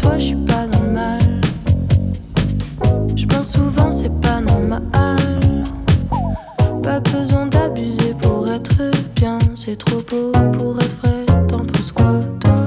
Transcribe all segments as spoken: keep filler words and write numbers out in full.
toi, je suis pas normale. Je pense souvent, c'est pas normal. Pas besoin d'abuser pour être bien. C'est trop beau pour être vrai. T'en penses quoi, toi?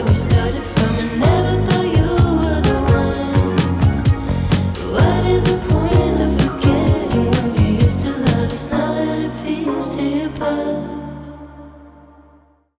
What is the